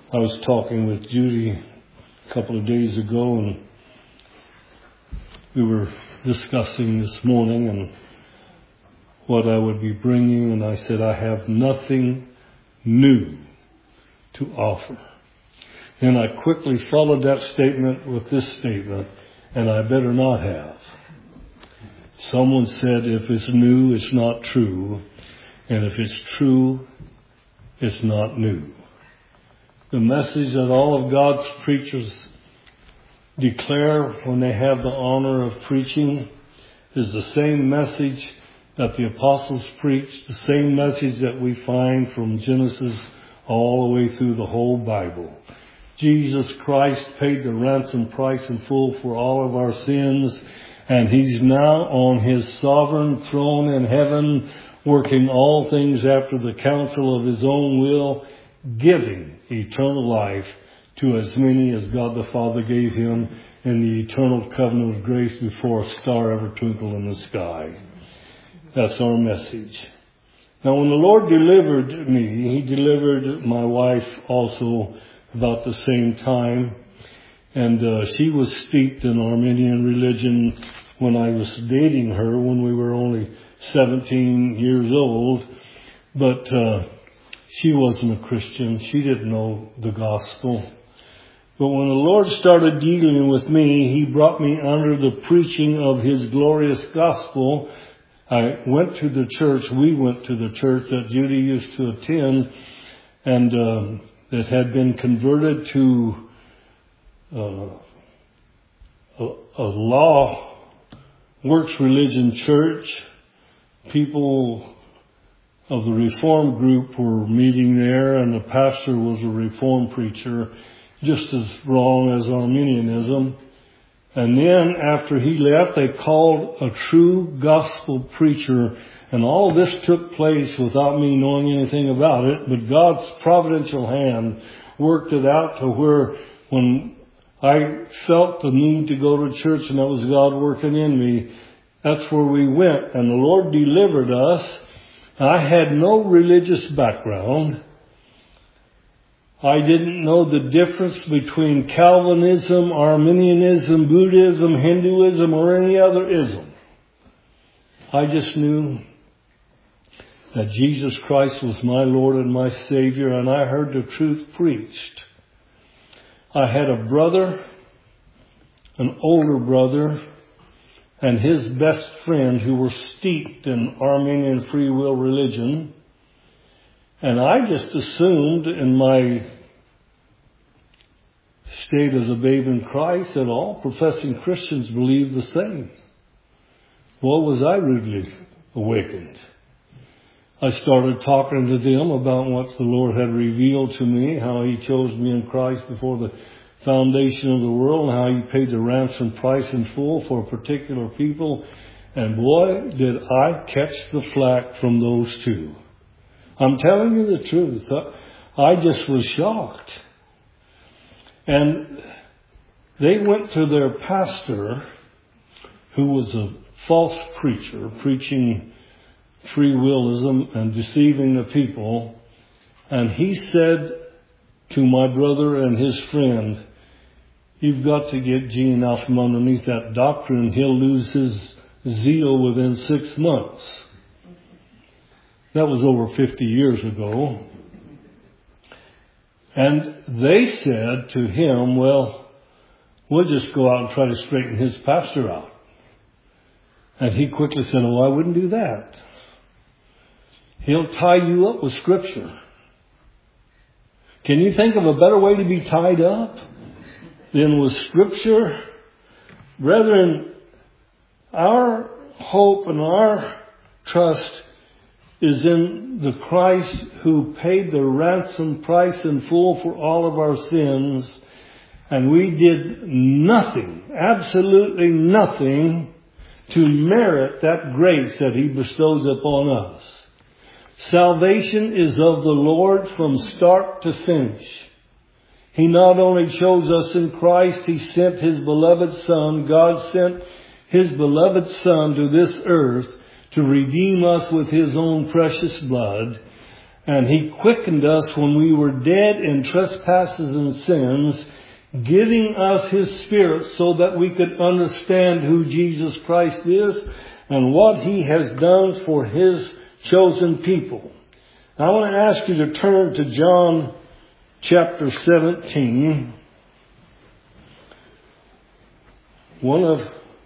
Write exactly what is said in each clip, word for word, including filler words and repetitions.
I was talking with Judy a couple of days ago, and we were discussing this morning and what I would be bringing, and I said, I have nothing new to offer. And I quickly followed that statement with this statement, and I better not have. Someone said, if it's new, it's not true. And if it's true, it's not new. The message that all of God's preachers declare when they have the honor of preaching is the same message that the apostles preached, the same message that we find from Genesis all the way through the whole Bible. Jesus Christ paid the ransom price in full for all of our sins, and He's now on His sovereign throne in heaven, working all things after the counsel of His own will, giving eternal life to as many as God the Father gave Him in the eternal covenant of grace before a star ever twinkled in the sky. That's our message. Now, when the Lord delivered me, He delivered my wife also about the same time. And uh, she was steeped in Armenian religion when I was dating her, when we were only seventeen years old. But uh, she wasn't a Christian. She didn't know the gospel. But when the Lord started dealing with me, He brought me under the preaching of His glorious gospel. I went to the church, we went to the church that Judy used to attend, and uh, that had been converted to uh, a, a law works religion church. People of the Reform group were meeting there, and the pastor was a Reform preacher, just as wrong as Arminianism. And then after he left, they called a true gospel preacher. And all this took place without me knowing anything about it. But God's providential hand worked it out to where when I felt the need to go to church, and that was God working in me, that's where we went. And the Lord delivered us. I had no religious background. I didn't know the difference between Calvinism, Arminianism, Buddhism, Hinduism, or any other ism. I just knew that Jesus Christ was my Lord and my Savior, and I heard the truth preached. I had a brother, an older brother, and his best friend who were steeped in Armenian free will religion. And I just assumed in my state as a babe in Christ that all professing Christians believed the same. Well, was I rudely awakened? I started talking to them about what the Lord had revealed to me, how He chose me in Christ before the foundation of the world, and how He paid the ransom price in full for a particular people. And boy, did I catch the flack from those two. I'm telling you the truth. I just was shocked. And they went to their pastor, who was a false preacher, preaching free willism and deceiving the people. And he said to my brother and his friend, you've got to get Gene out from underneath that doctrine. He'll lose his zeal within six months. That was over fifty years ago. And they said to him, well, we'll just go out and try to straighten his pastor out. And he quickly said, oh, I wouldn't do that. He'll tie you up with Scripture. Can you think of a better way to be tied up than with Scripture? Brethren, our hope and our trust is in the Christ who paid the ransom price in full for all of our sins. And we did nothing, absolutely nothing, to merit that grace that He bestows upon us. Salvation is of the Lord from start to finish. He not only chose us in Christ, He sent His beloved Son. God sent His beloved Son to this earth to redeem us with His own precious blood. And He quickened us when we were dead in trespasses and sins, giving us His Spirit so that we could understand who Jesus Christ is and what He has done for His chosen people. I want to ask you to turn to John chapter seventeen. One of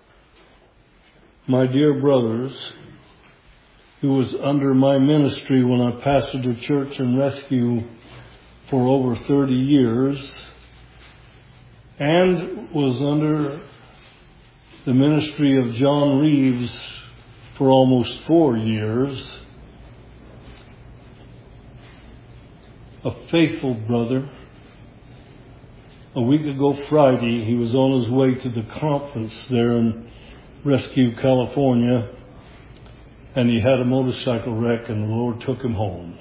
my dear brothers, who was under my ministry when I pastored a church and rescue for over thirty years, and was under the ministry of John Reeves for almost four years, a faithful brother. A week ago Friday, he was on his way to the conference there in Rescue, California, and he had a motorcycle wreck, and the Lord took him home.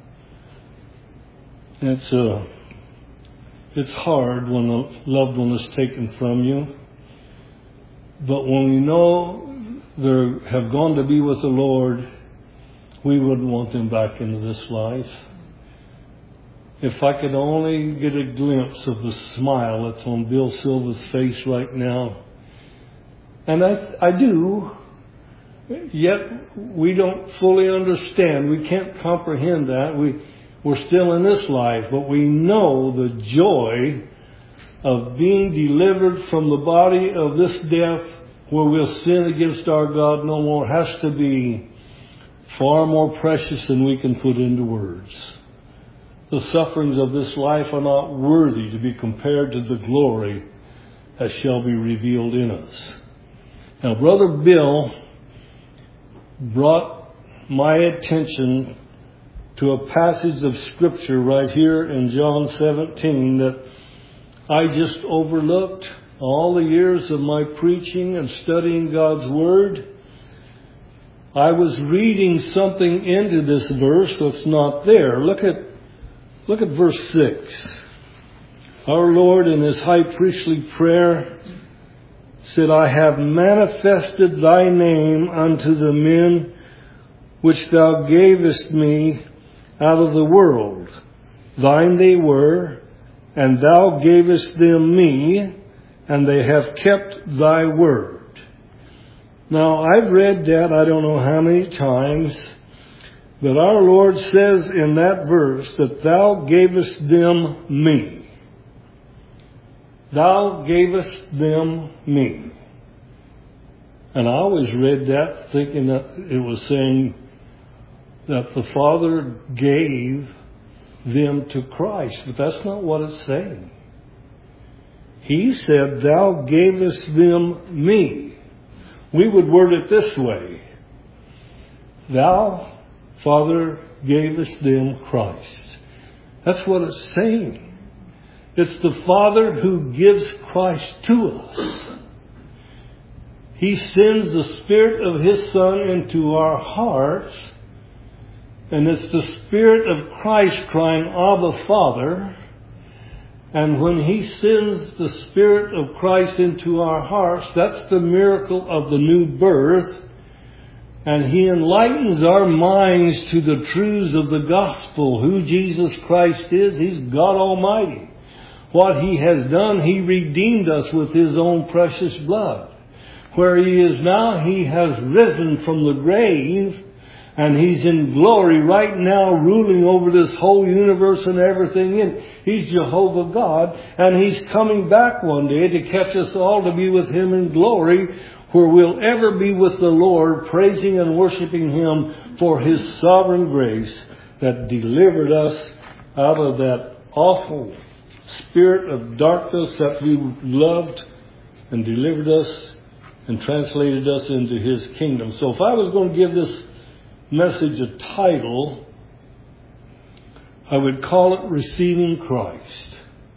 It's uh, it's hard when a loved one is taken from you, but when we know they have gone to be with the Lord, we wouldn't want them back into this life. If I could only get a glimpse of the smile that's on Bill Silva's face right now. And I, I do, yet we don't fully understand. We can't comprehend that. We, we're still in this life, but we know the joy of being delivered from the body of this death where we'll sin against our God no more has to be far more precious than we can put into words. The sufferings of this life are not worthy to be compared to the glory that shall be revealed in us. Now, Brother Bill brought my attention to a passage of Scripture right here in John seventeen that I just overlooked all the years of my preaching and studying God's Word. I was reading something into this verse that's not there. Look at Look at verse six. Our Lord in His high priestly prayer said, I have manifested Thy name unto the men which Thou gavest me out of the world. Thine they were, and Thou gavest them me, and they have kept Thy word. Now, I've read that I don't know how many times. But our Lord says in that verse that Thou gavest them me. Thou gavest them me. And I always read that thinking that it was saying that the Father gave them to Christ. But that's not what it's saying. He said, Thou gavest them me. We would word it this way. Thou Father gavest them Christ. That's what it's saying. It's the Father who gives Christ to us. He sends the Spirit of His Son into our hearts. And it's the Spirit of Christ crying, Abba, Father. And when He sends the Spirit of Christ into our hearts, that's the miracle of the new birth. And He enlightens our minds to the truths of the gospel, who Jesus Christ is. He's God Almighty. What He has done, He redeemed us with His own precious blood. Where He is now, He has risen from the grave, and He's in glory right now, ruling over this whole universe and everything in it. He's Jehovah God, and He's coming back one day to catch us all to be with Him in glory, where we'll ever be with the Lord, praising and worshiping Him for His sovereign grace that delivered us out of that awful spirit of darkness that we loved, and delivered us and translated us into His kingdom. So if I was going to give this message a title, I would call it Receiving Christ.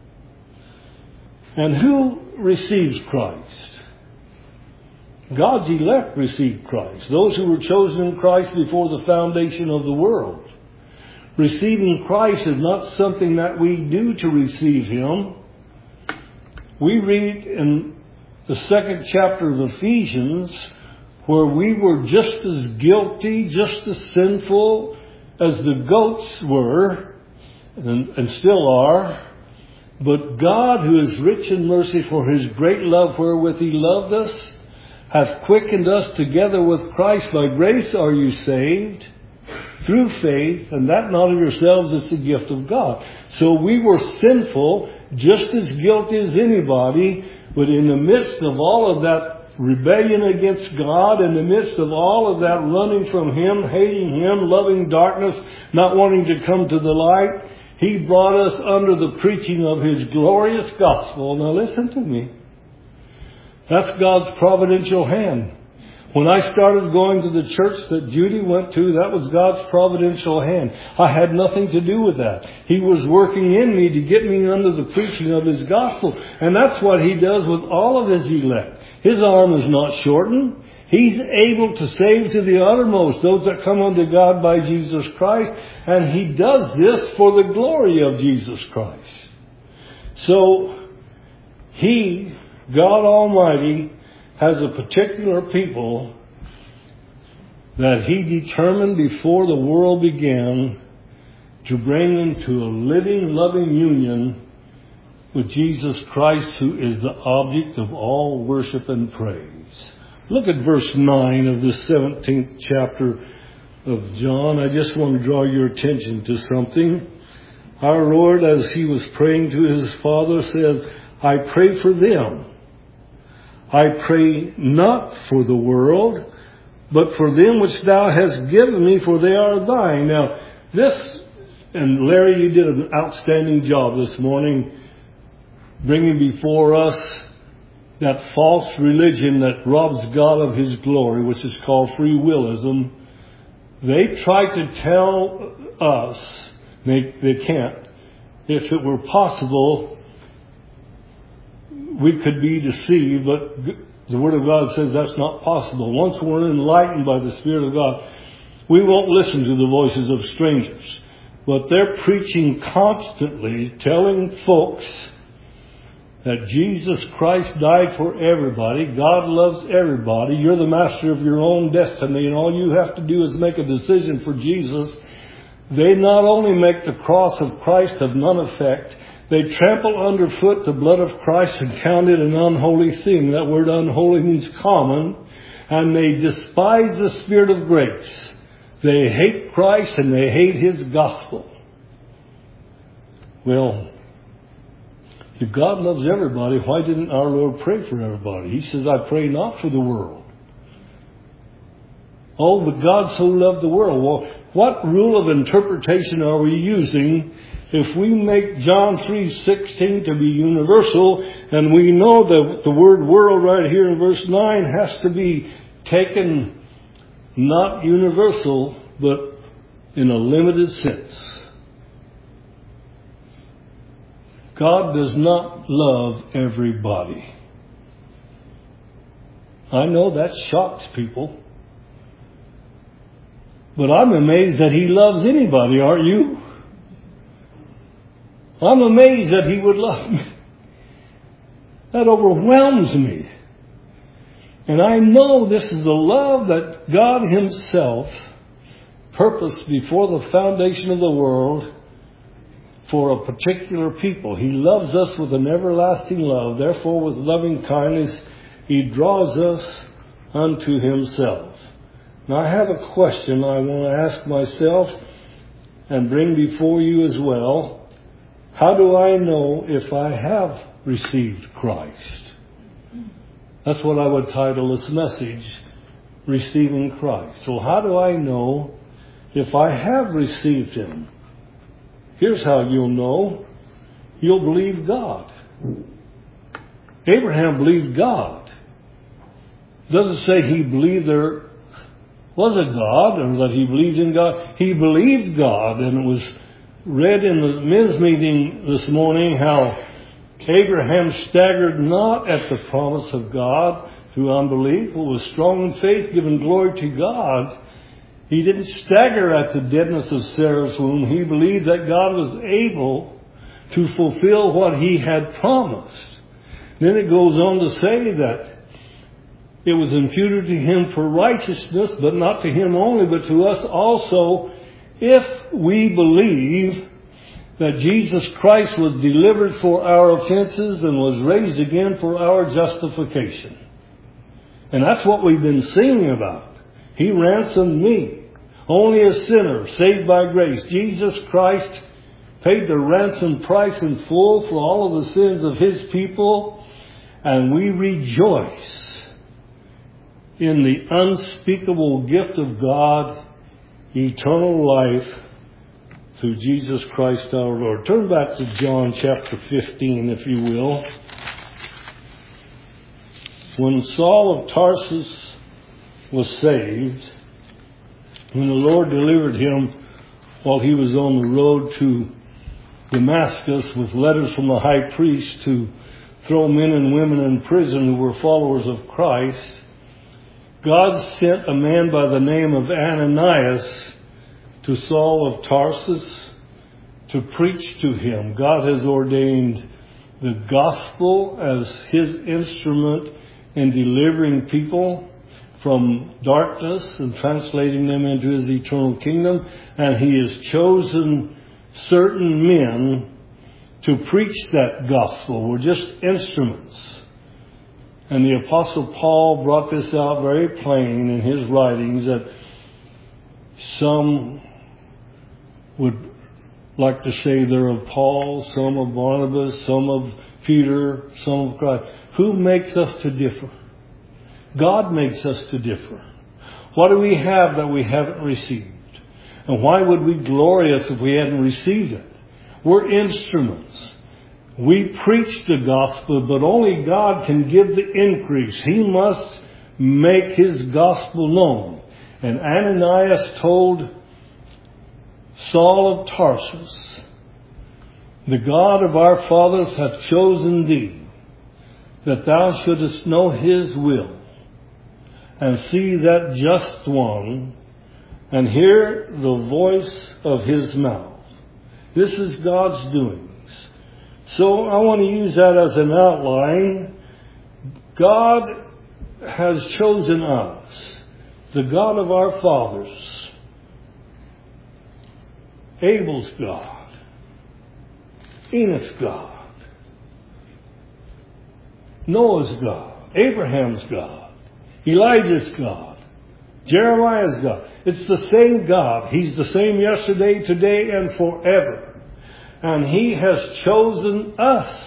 And who receives Christ? God's elect received Christ. Those who were chosen in Christ before the foundation of the world. Receiving Christ is not something that we do to receive Him. We read in the second chapter of Ephesians where we were just as guilty, just as sinful as the goats were, and, and still are. But God, who is rich in mercy for his great love wherewith he loved us, hath quickened us together with Christ. By grace are you saved, through faith, and that not of yourselves, is the gift of God. So we were sinful, just as guilty as anybody, but in the midst of all of that rebellion against God, in the midst of all of that running from him, hating him, loving darkness, not wanting to come to the light, he brought us under the preaching of his glorious gospel. Now listen to me. That's God's providential hand. When I started going to the church that Judy went to, that was God's providential hand. I had nothing to do with that. He was working in me to get me under the preaching of his gospel. And that's what he does with all of his elect. His arm is not shortened. He's able to save to the uttermost those that come unto God by Jesus Christ. And he does this for the glory of Jesus Christ. So, he, God Almighty, has a particular people that he determined before the world began to bring into a living, loving union with Jesus Christ, who is the object of all worship and praise. Look at verse nine of the seventeenth chapter of John. I just want to draw your attention to something. Our Lord, as he was praying to his Father, said, I pray for them. I pray not for the world, but for them which thou hast given me, for they are thine. Now, this, and Larry, you did an outstanding job this morning bringing before us that false religion that robs God of his glory, which is called free willism. They try to tell us, they, they can't, if it were possible, we could be deceived, but the Word of God says that's not possible. Once we're enlightened by the Spirit of God, we won't listen to the voices of strangers. But they're preaching constantly, telling folks that Jesus Christ died for everybody. God loves everybody. You're the master of your own destiny, and all you have to do is make a decision for Jesus. They not only make the cross of Christ of none effect, they trample underfoot the blood of Christ and count it an unholy thing. That word unholy means common. And they despise the Spirit of grace. They hate Christ and they hate his gospel. Well, if God loves everybody, why didn't our Lord pray for everybody? He says, I pray not for the world. Oh, but God so loved the world. Well, what rule of interpretation are we using if we make John three sixteen to be universal, and we know that the word world right here in verse nine has to be taken not universal, but in a limited sense? God does not love everybody. I know that shocks people. But I'm amazed that he loves anybody, aren't you? I'm amazed that he would love me. That overwhelms me. And I know this is the love that God himself purposed before the foundation of the world for a particular people. He loves us with an everlasting love. Therefore, with loving kindness, he draws us unto himself. Now, I have a question I want to ask myself and bring before you as well. How do I know if I have received Christ? That's what I would title this message, Receiving Christ. So how do I know if I have received him? Here's how you'll know. You'll believe God. Abraham believed God. It doesn't say he believed there was a God or that he believed in God. He believed God, and it was read in the men's meeting this morning how Abraham staggered not at the promise of God through unbelief, but was strong in faith, giving glory to God. He didn't stagger at the deadness of Sarah's womb. He believed that God was able to fulfill what he had promised. Then it goes on to say that it was imputed to him for righteousness, but not to him only, but to us also. if we believe that Jesus Christ was delivered for our offenses and was raised again for our justification. And that's what we've been singing about. He ransomed me, only a sinner, saved by grace. Jesus Christ paid the ransom price in full for all of the sins of His people. And we rejoice in the unspeakable gift of God, eternal life, through Jesus Christ our Lord. Turn back to John chapter fifteen, if you will. When Saul of Tarsus was saved, when the Lord delivered him while he was on the road to Damascus with letters from the high priest to throw men and women in prison who were followers of Christ, God sent a man by the name of Ananias to Saul of Tarsus to preach to him. God has ordained the gospel as His instrument in delivering people from darkness and translating them into His eternal kingdom. And He has chosen certain men to preach that gospel. We're just instruments. And the Apostle Paul brought this out very plain in his writings, that some would like to say they're of Paul, some of Barnabas, some of Peter, some of Christ. Who makes us to differ? God makes us to differ. What do we have that we haven't received? And why would we glory us if we hadn't received it? We're instruments. We preach the gospel, but only God can give the increase. He must make His gospel known. And Ananias told Saul of Tarsus, the God of our fathers hath chosen thee, that thou shouldest know His will, and see that just one, and hear the voice of His mouth. This is God's doings. So I want to use that as an outline. God has chosen us, the God of our fathers, Abel's God, Enoch's God, Noah's God, Abraham's God, Elijah's God, Jeremiah's God. It's the same God. He's the same yesterday, today, and forever. And He has chosen us.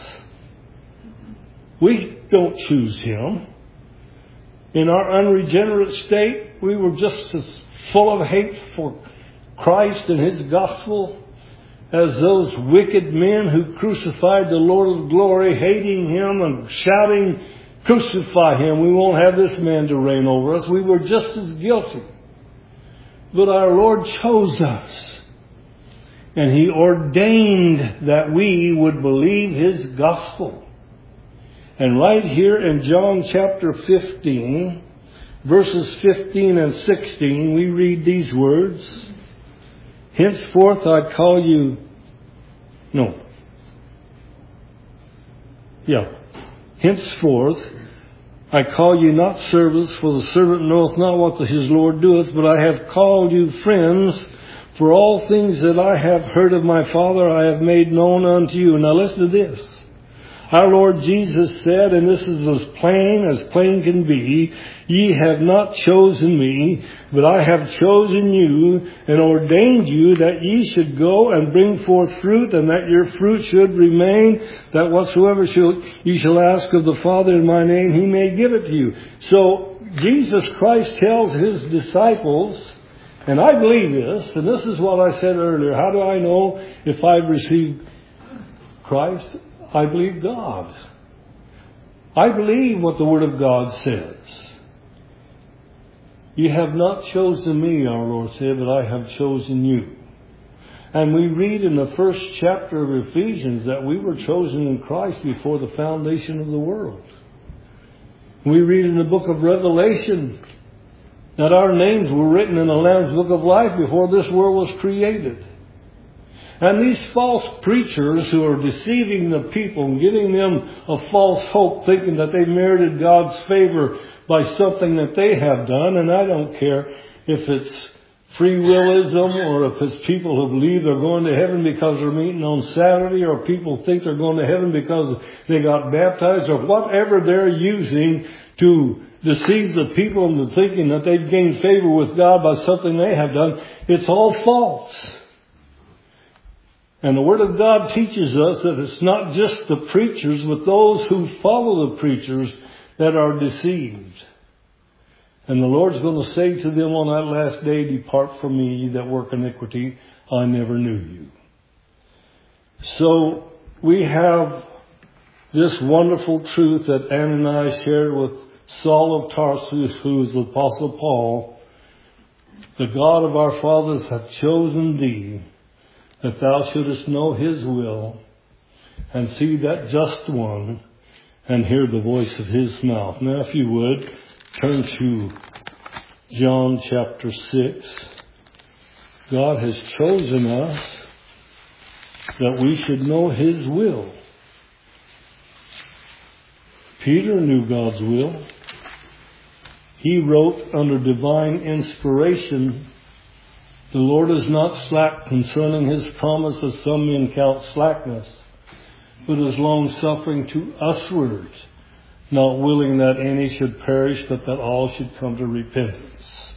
We don't choose Him. In our unregenerate state, we were just as full of hate for Christ and His gospel as those wicked men who crucified the Lord of glory, hating Him and shouting, "Crucify Him, we won't have this man to reign over us." We were just as guilty. But our Lord chose us. And He ordained that we would believe His gospel. And right here in John chapter fifteen, verses fifteen and sixteen, we read these words. Henceforth I call you... No. Yeah. Henceforth I call you not servants, for the servant knoweth not what his Lord doeth, but I have called you friends, for all things that I have heard of my Father I have made known unto you. Now listen to this. Our Lord Jesus said, and this is as plain as plain can be, ye have not chosen me, but I have chosen you and ordained you that ye should go and bring forth fruit, and that your fruit should remain, that whatsoever shall, ye shall ask of the Father in my name, He may give it to you. So Jesus Christ tells His disciples, and I believe this, and this is what I said earlier, how do I know if I've received Christ? I believe God. I believe what the Word of God says. You have not chosen me, our Lord said, but I have chosen you. And we read in the first chapter of Ephesians that we were chosen in Christ before the foundation of the world. We read in the book of Revelation that our names were written in the Lamb's Book of Life before this world was created. And these false preachers who are deceiving the people and giving them a false hope, thinking that they've merited God's favor by something that they have done, and I don't care if it's free willism, or if it's people who believe they're going to heaven because they're meeting on Saturday, or people think they're going to heaven because they got baptized, or whatever they're using to deceive the people into thinking that they've gained favor with God by something they have done, it's all false. And the Word of God teaches us that it's not just the preachers, but those who follow the preachers that are deceived. And the Lord's going to say to them on that last day, "Depart from me, ye that work iniquity, I never knew you." So we have this wonderful truth that Ananias shared with Saul of Tarsus, who is the Apostle Paul. "The God of our fathers hath chosen thee, that thou shouldest know his will, and see that just one, and hear the voice of his mouth." Now, if you would, turn to John chapter six. God has chosen us that we should know his will. Peter knew God's will. He wrote under divine inspiration, "The Lord is not slack concerning his promise, as some men count slackness, but is long-suffering to usward, not willing that any should perish, but that all should come to repentance."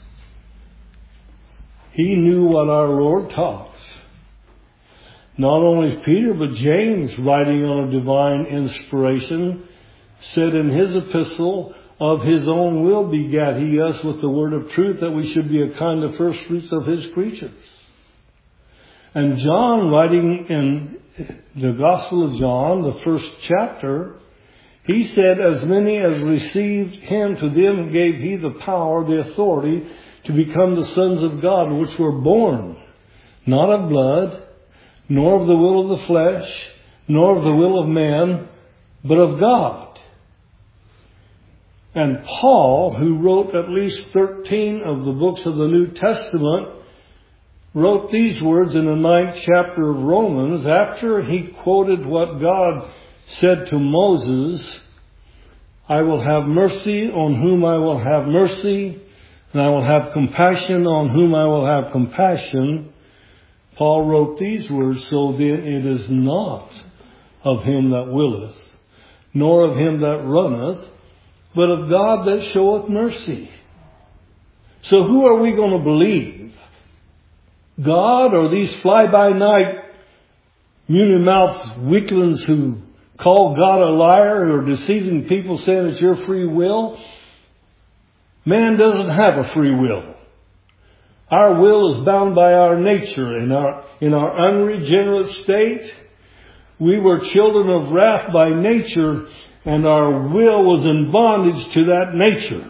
He knew what our Lord taught. Not only Peter, but James, writing on a divine inspiration, said in his epistle, "Of his own will begat he us with the word of truth, that we should be a kind of first fruits of his creatures." And John, writing in the Gospel of John, the first chapter, he said, "As many as received him, to them gave he the power, the authority, to become the sons of God, which were born, not of blood, nor of the will of the flesh, nor of the will of man, but of God." And Paul, who wrote at least thirteen of the books of the New Testament, wrote these words in the ninth chapter of Romans, after he quoted what God said to Moses, "I will have mercy on whom I will have mercy, and I will have compassion on whom I will have compassion." Paul wrote these words, "So then it is not of him that willeth, nor of him that runneth, but of God that showeth mercy." So who are we going to believe? God, or these fly-by-night, mealy-mouthed weaklings who call God a liar, who are deceiving people saying it's your free will? Man doesn't have a free will. Our will is bound by our nature. In our, in our unregenerate state, we were children of wrath by nature, and our will was in bondage to that nature.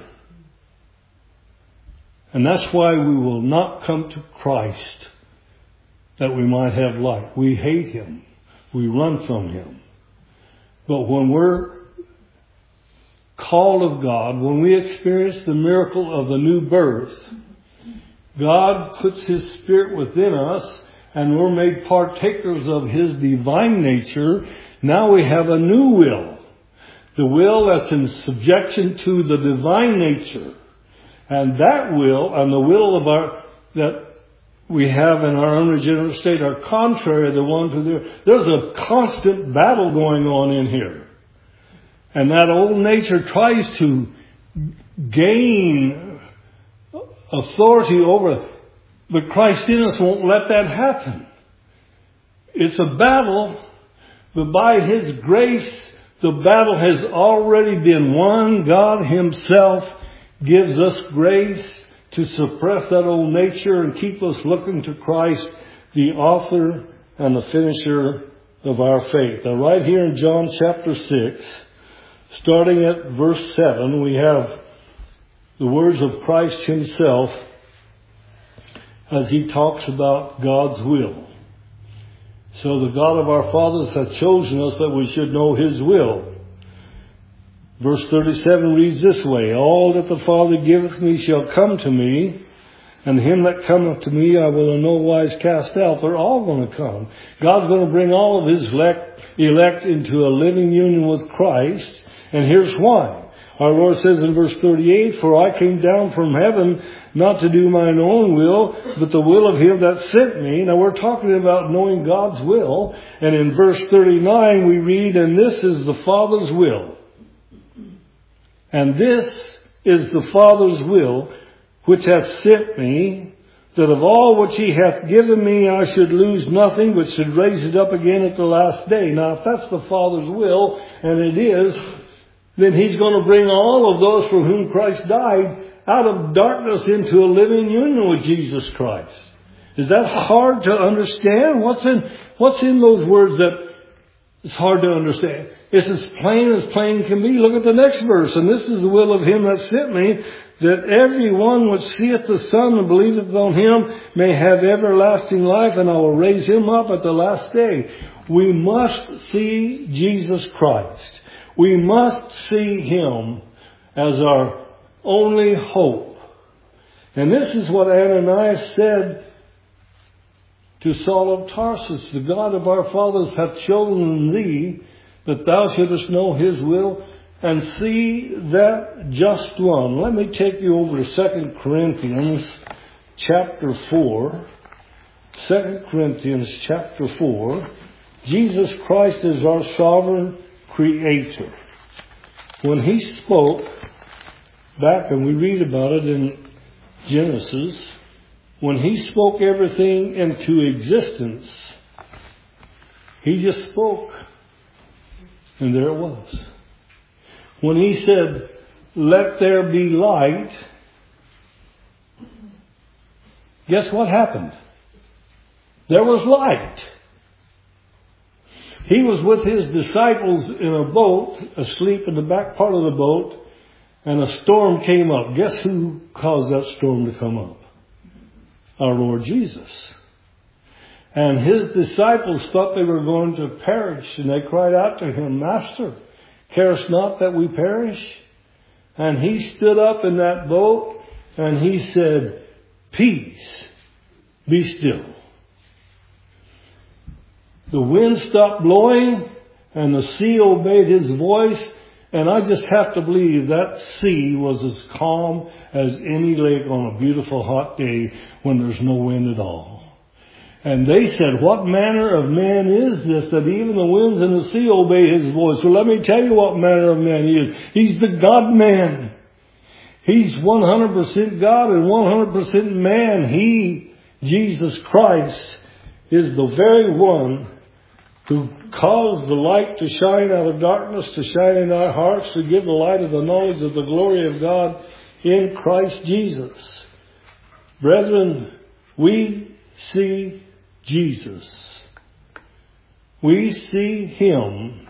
And that's why we will not come to Christ, that we might have life. We hate him. We run from him. But when we're called of God, when we experience the miracle of the new birth, God puts his Spirit within us, and we're made partakers of his divine nature. Now we have a new will. The will that's in subjection to the divine nature. And that will, and the will of our, that we have in our unregenerate state, are contrary to the one to the, there's a constant battle going on in here. And that old nature tries to gain authority over, but Christ in us won't let that happen. It's a battle, but by his grace, the battle has already been won. God himself gives us grace to suppress that old nature and keep us looking to Christ, the author and the finisher of our faith. Now, right here in John chapter six, starting at verse seven, we have the words of Christ himself as he talks about God's will. "So the God of our fathers hath chosen us that we should know his will." Verse thirty-seven reads this way, "All that the Father giveth me shall come to me, and him that cometh to me I will in no wise cast out." They're all going to come. God's going to bring all of his elect, elect into a living union with Christ. And here's why. Our Lord says in verse thirty-eight, "For I came down from heaven not to do mine own will, but the will of him that sent me." Now we're talking about knowing God's will. And in verse thirty-nine we read, "And this is the Father's will. And this is the Father's will, which hath sent me, that of all which he hath given me I should lose nothing, but should raise it up again at the last day." Now if that's the Father's will, and it is, then he's going to bring all of those for whom Christ died out of darkness into a living union with Jesus Christ. Is that hard to understand? What's in, what's in those words that it's hard to understand? It's as plain as plain can be. Look at the next verse. "And this is the will of him that sent me, that every one which seeth the Son and believeth on him may have everlasting life, and I will raise him up at the last day." We must see Jesus Christ. We must see him as our only hope. And this is what Ananias said to Saul of Tarsus: "The God of our fathers hath chosen thee, that thou shouldest know his will, and see that just one." Let me take you over to Second Corinthians chapter four. Second Corinthians chapter four. Jesus Christ is our sovereign Creator. When he spoke back, and we read about it in Genesis, when he spoke everything into existence, he just spoke, and there it was. When he said, "Let there be light," guess what happened? There was light. He was with his disciples in a boat, asleep in the back part of the boat, and a storm came up. Guess who caused that storm to come up? Our Lord Jesus. And his disciples thought they were going to perish, and they cried out to him, "Master, carest not that we perish?" And he stood up in that boat and he said, "Peace, be still." The wind stopped blowing and the sea obeyed his voice. And I just have to believe that sea was as calm as any lake on a beautiful hot day when there's no wind at all. And they said, "What manner of man is this, that even the winds and the sea obey his voice?" So let me tell you what manner of man he is. He's the God-man. He's one hundred percent God and one hundred percent man. He, Jesus Christ, is the very one who caused the light to shine out of darkness, to shine in our hearts, to give the light of the knowledge of the glory of God in Christ Jesus. Brethren, we see Jesus. We see him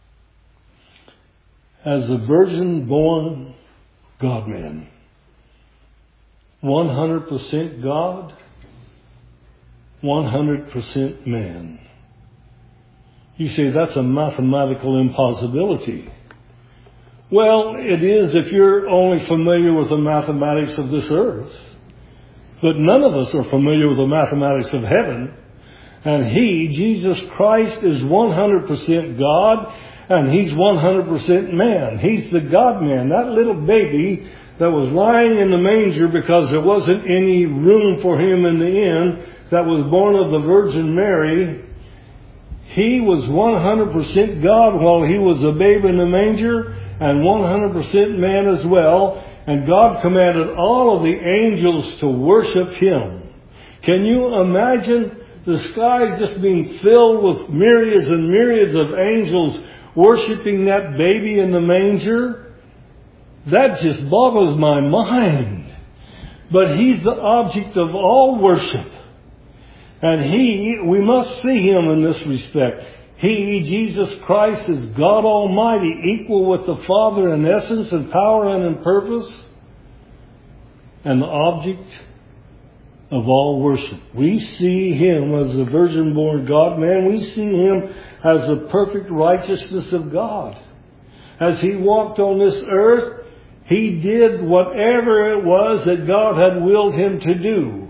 as the virgin-born God-man. one hundred percent God, one hundred percent man. You say that's a mathematical impossibility. Well, it is if you're only familiar with the mathematics of this earth. But none of us are familiar with the mathematics of heaven. And he, Jesus Christ, is one hundred percent God, and he's one hundred percent man. He's the God-man. That little baby that was lying in the manger because there wasn't any room for him in the inn, that was born of the Virgin Mary, he was one hundred percent God while he was a babe in the manger, and one hundred percent man as well. And God commanded all of the angels to worship him. Can you imagine the sky just being filled with myriads and myriads of angels worshiping that baby in the manger? That just boggles my mind. But he's the object of all worship. And he, we must see him in this respect. He, Jesus Christ, is God Almighty, equal with the Father in essence and power and in purpose, and the object of all worship. We see him as the virgin-born God-man. We see him as the perfect righteousness of God. As he walked on this earth, he did whatever it was that God had willed him to do.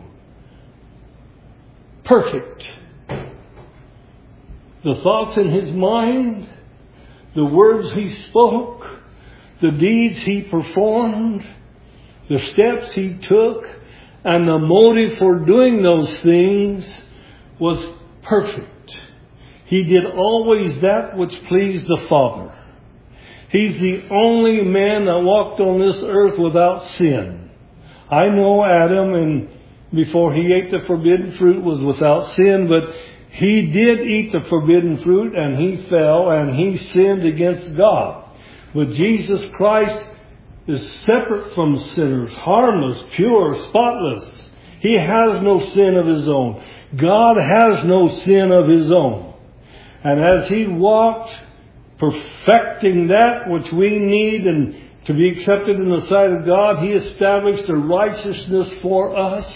Perfect. The thoughts in his mind, the words he spoke, the deeds He performed, the steps He took, and the motive for doing those things was perfect. He did always that which pleased the Father. He's the only man that walked on this earth without sin. I know Adam, and before he ate the forbidden fruit, was without sin, but he did eat the forbidden fruit, and he fell, and he sinned against God. But Jesus Christ is separate from sinners, harmless, pure, spotless. He has no sin of His own. God has no sin of His own. And as He walked, perfecting that which we need and to be accepted in the sight of God, He established a righteousness for us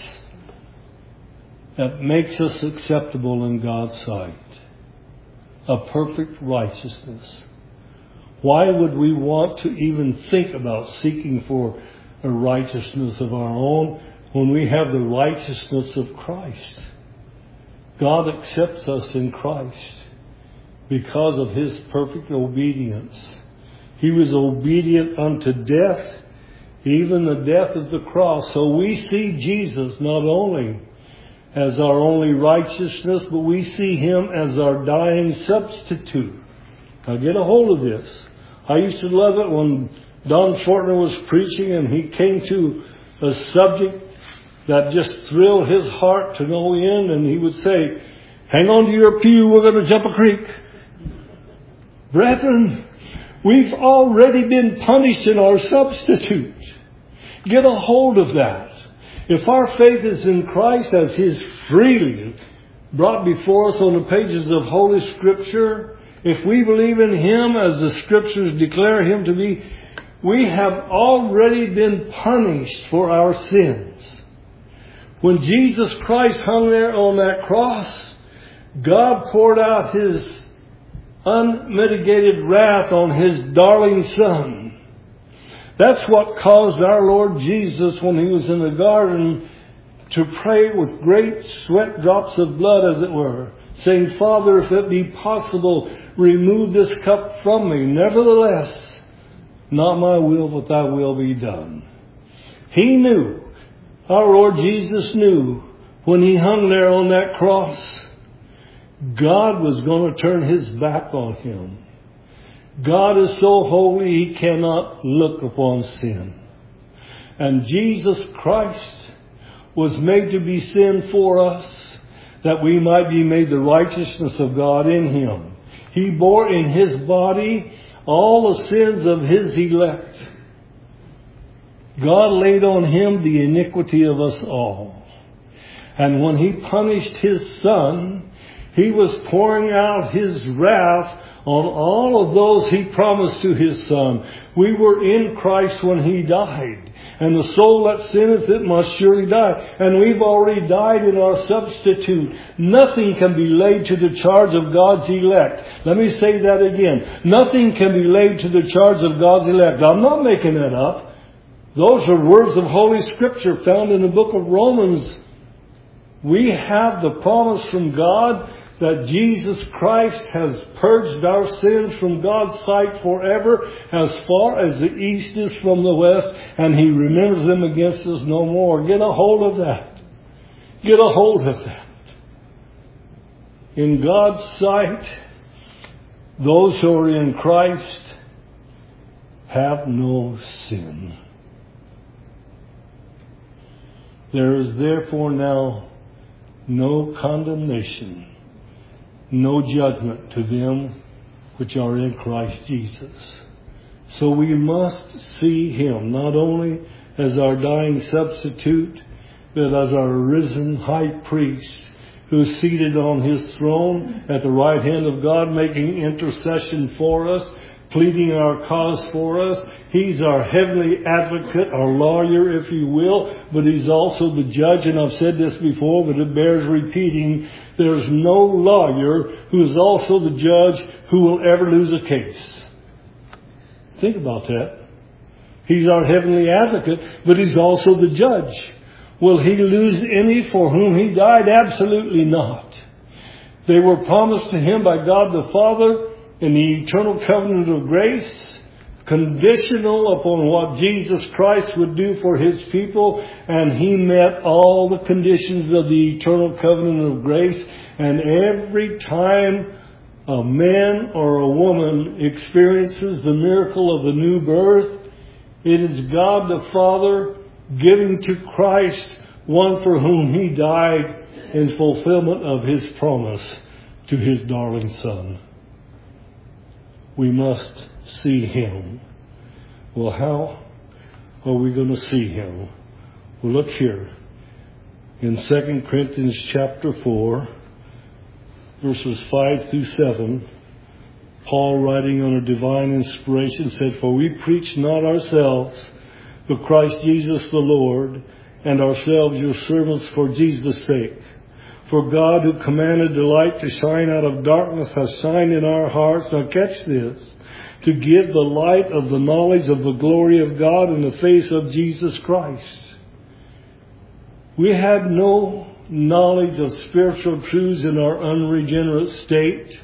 that makes us acceptable in God's sight. A perfect righteousness. Why would we want to even think about seeking for a righteousness of our own when we have the righteousness of Christ? God accepts us in Christ because of His perfect obedience. He was obedient unto death, even the death of the cross. So we see Jesus not only as our only righteousness, but we see Him as our dying substitute. Now get a hold of this. I used to love it when Don Fortner was preaching and he came to a subject that just thrilled his heart to no end, and he would say, hang on to your pew, we're going to jump a creek. Brethren, we've already been punished in our substitute. Get a hold of that. If our faith is in Christ as He's freely brought before us on the pages of Holy Scripture, if we believe in Him as the Scriptures declare Him to be, we have already been punished for our sins. When Jesus Christ hung there on that cross, God poured out His unmitigated wrath on His darling Son. That's what caused our Lord Jesus, when He was in the garden, to pray with great sweat drops of blood, as it were, saying, Father, if it be possible, remove this cup from me. Nevertheless, not my will, but Thy will be done. He knew, our Lord Jesus knew, when He hung there on that cross, God was going to turn His back on Him. God is so holy, He cannot look upon sin. And Jesus Christ was made to be sin for us, that we might be made the righteousness of God in Him. He bore in His body all the sins of His elect. God laid on Him the iniquity of us all. And when He punished His Son, He was pouring out His wrath on all of those He promised to His Son. We were in Christ when He died. And the soul that sinneth, it must surely die. And we've already died in our substitute. Nothing can be laid to the charge of God's elect. Let me say that again. Nothing can be laid to the charge of God's elect. I'm not making that up. Those are words of Holy Scripture found in the book of Romans. We have the promise from God that Jesus Christ has purged our sins from God's sight forever, as far as the east is from the west, and He remembers them against us no more. Get a hold of that. Get a hold of that. In God's sight, those who are in Christ have no sin. There is therefore now no condemnation, no judgment to them which are in Christ Jesus. So we must see Him not only as our dying substitute, but as our risen high priest, who is seated on His throne at the right hand of God, making intercession for us, pleading our cause for us. He's our heavenly advocate, our lawyer, if you will, but He's also the judge. And I've said this before, but it bears repeating. There's no lawyer who is also the judge who will ever lose a case. Think about that. He's our heavenly advocate, but He's also the judge. Will He lose any for whom He died? Absolutely not. They were promised to Him by God the Father in the eternal covenant of grace, conditional upon what Jesus Christ would do for His people, and He met all the conditions of the eternal covenant of grace. And every time a man or a woman experiences the miracle of the new birth, it is God the Father giving to Christ one for whom He died in fulfillment of His promise to His darling Son. We must see Him. Well, how are we going to see Him? Well, look here. In Second Corinthians chapter four, verses five through seven, Paul, writing under divine inspiration, said, "For we preach not ourselves, but Christ Jesus the Lord, and ourselves your servants for Jesus' sake. For God, who commanded the light to shine out of darkness, has shined in our hearts," now catch this, "to give the light of the knowledge of the glory of God in the face of Jesus Christ." We had no knowledge of spiritual truths in our unregenerate state,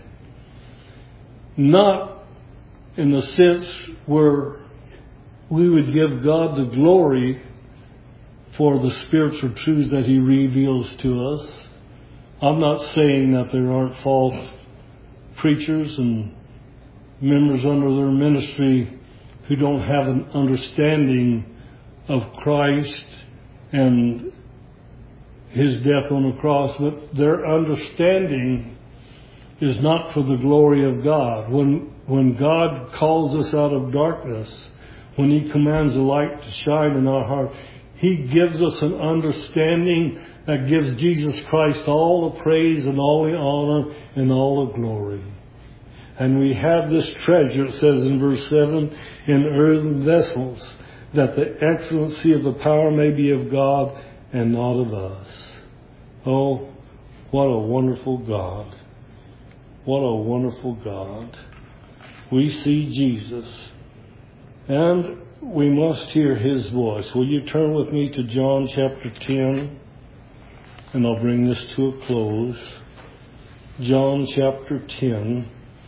not in the sense where we would give God the glory for the spiritual truths that He reveals to us. I'm not saying that there aren't false preachers and members under their ministry who don't have an understanding of Christ and His death on the cross, but their understanding is not for the glory of God. When, when God calls us out of darkness, when He commands the light to shine in our heart, He gives us an understanding that gives Jesus Christ all the praise and all the honor and all the glory. And we have this treasure, it says in verse seven, in earthen vessels, that the excellency of the power may be of God and not of us. Oh, what a wonderful God. What a wonderful God. We see Jesus, and we must hear His voice. Will you turn with me to John chapter ten? And I'll bring this to a close. John chapter ten.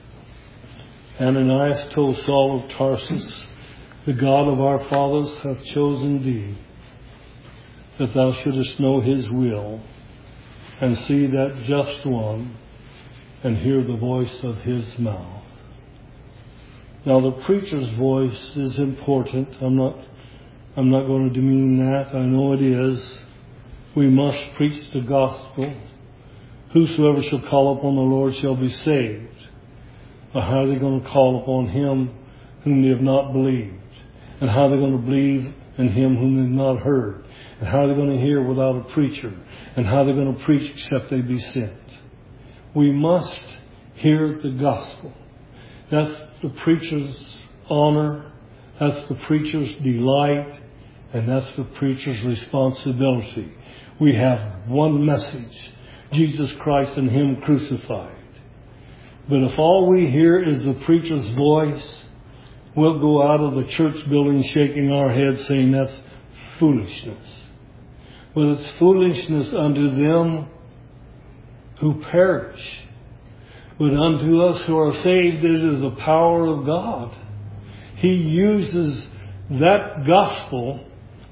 Ananias told Saul of Tarsus, "The God of our fathers hath chosen thee, that thou shouldest know His will, and see that just one, and hear the voice of His mouth." Now, the preacher's voice is important. I'm not, I'm not going to demean that. I know it is. We must preach the gospel. Whosoever shall call upon the Lord shall be saved. But how are they going to call upon Him whom they have not believed? And how are they going to believe in Him whom they have not heard? And how are they going to hear without a preacher? And how are they going to preach except they be sent? We must hear the gospel. That's the preacher's honor. That's the preacher's delight. And that's the preacher's responsibility. We have one message: Jesus Christ and Him crucified. But if all we hear is the preacher's voice, we'll go out of the church building shaking our heads saying that's foolishness. But it's foolishness unto them who perish. But unto us who are saved, it is the power of God. He uses that gospel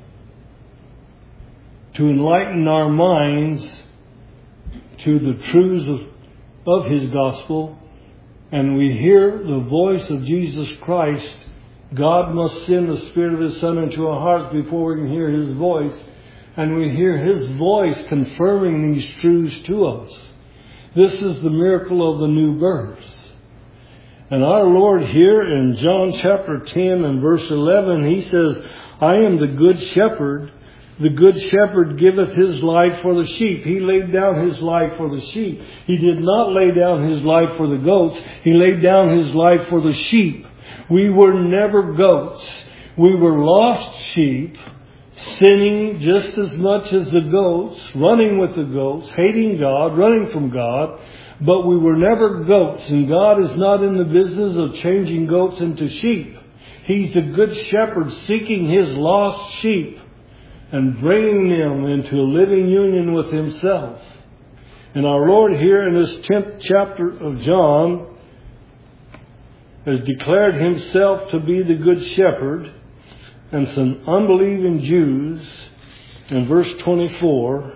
to enlighten our minds to the truths of, of His gospel. And we hear the voice of Jesus Christ. God must send the Spirit of His Son into our hearts before we can hear His voice. And we hear His voice confirming these truths to us. This is the miracle of the new birth. And our Lord here in John chapter ten and verse eleven, He says, "I am the good shepherd. The good shepherd giveth his life for the sheep." He laid down His life for the sheep. He did not lay down His life for the goats. He laid down His life for the sheep. We were never goats. We were lost sheep, sinning just as much as the goats, running with the goats, hating God, running from God. But we were never goats. And God is not in the business of changing goats into sheep. He's the good shepherd seeking His lost sheep and bringing them into a living union with Himself. And our Lord here in this tenth chapter of John has declared himself to be the good shepherd, and some unbelieving Jews, in verse twenty-four,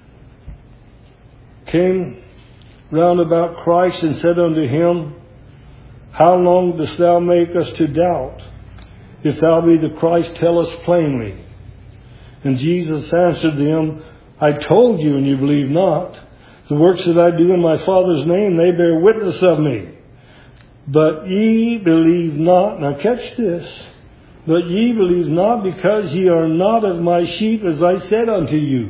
came round about Christ and said unto him, How long dost thou make us to doubt? If thou be the Christ, tell us plainly. And Jesus answered them, I told you, and you believe not. The works that I do in my Father's name, they bear witness of me. But ye believe not. Now catch this. But ye believe not, because ye are not of my sheep, as I said unto you.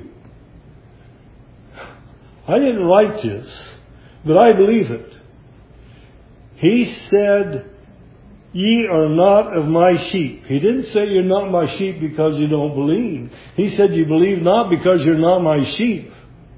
I didn't write this, but I believe it. He said, Ye are not of my sheep. He didn't say you're not my sheep because you don't believe. He said you believe not because you're not my sheep.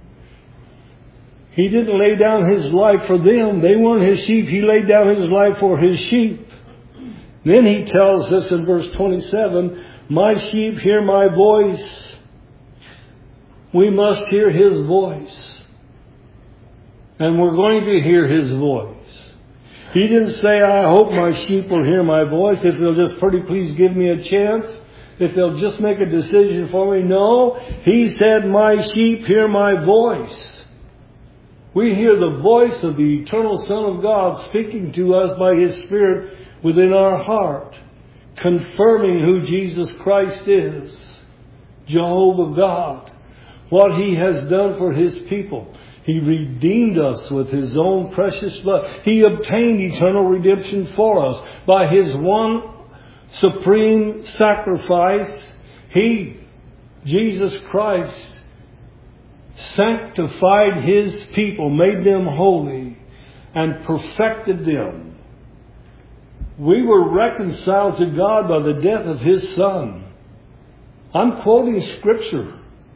He didn't lay down his life for them. They weren't his sheep. He laid down his life for his sheep. Then he tells us in verse twenty-seven, My sheep hear my voice. We must hear his voice. And we're going to hear his voice. He didn't say, I hope my sheep will hear my voice. If they'll just pretty please give me a chance. If they'll just make a decision for me. No. He said, my sheep hear my voice. We hear the voice of the eternal Son of God speaking to us by his Spirit within our heart, confirming who Jesus Christ is, Jehovah God, what he has done for his people. He redeemed us with his own precious blood. He obtained eternal redemption for us by his one supreme sacrifice. He, Jesus Christ, sanctified his people, made them holy, and perfected them. We were reconciled to God by the death of his Son. I'm quoting Scripture.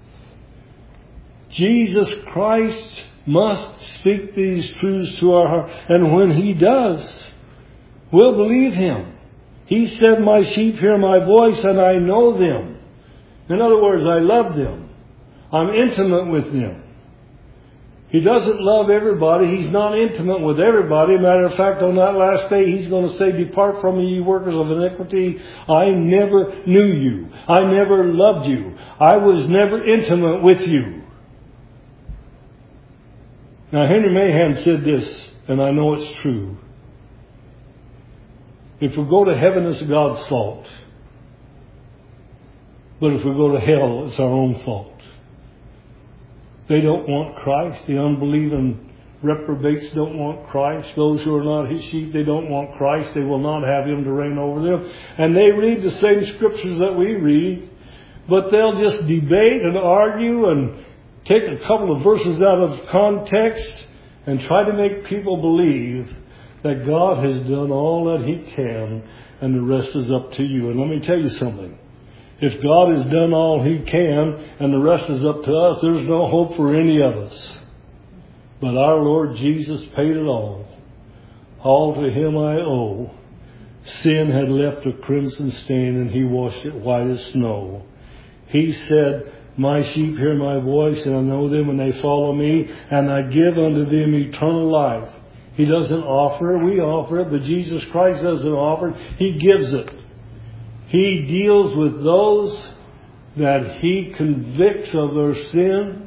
Jesus Christ must speak these truths to our heart. And when he does, we'll believe him. He said, my sheep hear my voice and I know them. In other words, I love them. I'm intimate with them. He doesn't love everybody. He's not intimate with everybody. Matter of fact, on that last day, he's going to say, Depart from me, ye workers of iniquity. I never knew you. I never loved you. I was never intimate with you. Now, Henry Mahan said this, and I know it's true. If we go to heaven, it's God's fault. But if we go to hell, it's our own fault. They don't want Christ. The unbelieving reprobates don't want Christ. Those who are not his sheep, they don't want Christ. They will not have him to reign over them. And they read the same scriptures that we read, but they'll just debate and argue and take a couple of verses out of context and try to make people believe that God has done all that he can and the rest is up to you. And let me tell you something. If God has done all he can and the rest is up to us, there's no hope for any of us. But our Lord Jesus paid it all. All to him I owe. Sin had left a crimson stain and he washed it white as snow. He said, my sheep hear my voice and I know them and they follow me and I give unto them eternal life. He doesn't offer it. We offer it, but Jesus Christ doesn't offer it. He gives it. He deals with those that he convicts of their sin.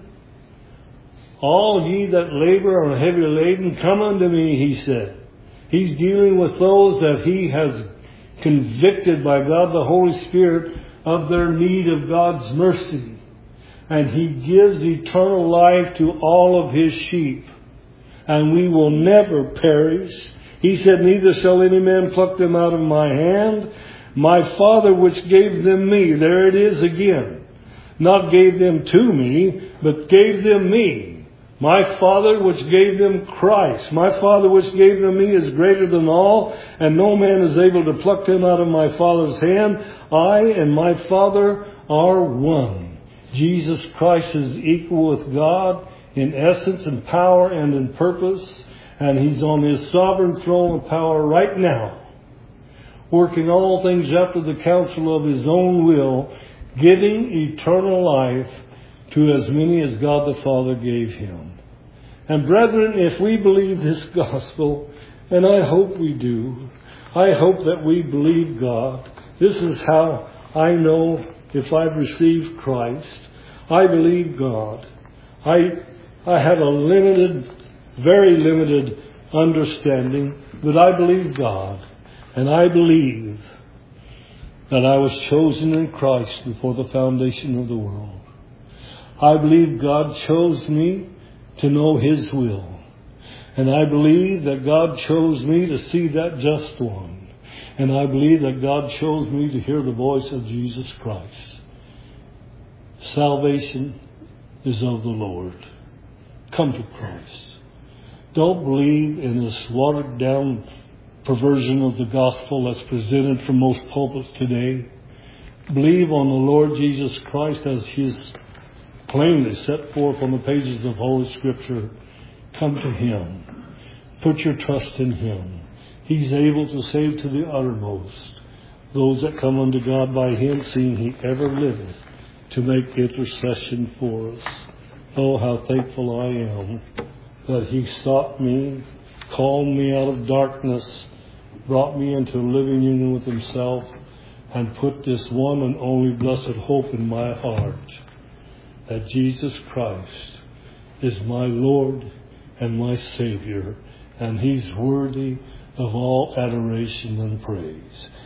All ye that labor and are heavy laden, come unto me, he said. He's dealing with those that he has convicted by God the Holy Spirit of their need of God's mercy. And he gives eternal life to all of his sheep. And we will never perish. He said, neither shall any man pluck them out of my hand. My Father which gave them me, there it is again. Not gave them to me, but gave them me. My Father which gave them Christ. My Father which gave them me is greater than all, and no man is able to pluck them out of my Father's hand. I and my Father are one. Jesus Christ is equal with God in essence and power and in purpose, and he's on his sovereign throne of power right now, working all things after the counsel of his own will, giving eternal life to as many as God the Father gave him. And brethren, if we believe this gospel, and I hope we do, I hope that we believe God. This is how I know if I've received Christ. I believe God. I, I have a limited, very limited understanding, but I believe God. And I believe that I was chosen in Christ before the foundation of the world. I believe God chose me to know His will. And I believe that God chose me to see that just one. And I believe that God chose me to hear the voice of Jesus Christ. Salvation is of the Lord. Come to Christ. Don't believe in this watered down perversion of the gospel that's presented from most pulpits today. Believe on the Lord Jesus Christ as He is plainly set forth on the pages of Holy Scripture. Come to Him. Put your trust in Him. He's able to save to the uttermost those that come unto God by Him, seeing He ever liveth to make intercession for us. Oh, how thankful I am that He sought me, called me out of darkness, brought me into a living union with Himself, and put this one and only blessed hope in my heart, that Jesus Christ is my Lord and my Savior, and He's worthy of all adoration and praise.